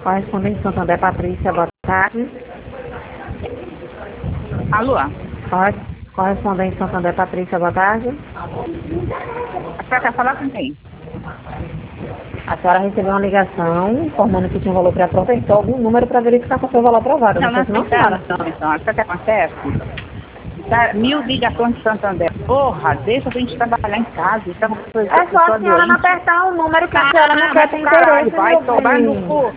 Correspondente Santander, Patrícia, boa tarde. Alô? Correspondente Santander, Patrícia, boa tarde. A senhora quer falar com quem? A senhora recebeu uma ligação informando que tinha um valor pré-aprovado, então algum número para verificar qual foi o valor aprovado. Não, Não sei se não, senhora. então. Sabe o que acontece? Tá, 1000 ligações de Santander. Porra, deixa a gente trabalhar em casa. É só a senhora não apertar o número que a senhora não quer ter caralho, interesse, vai meu tomar no bem. cu.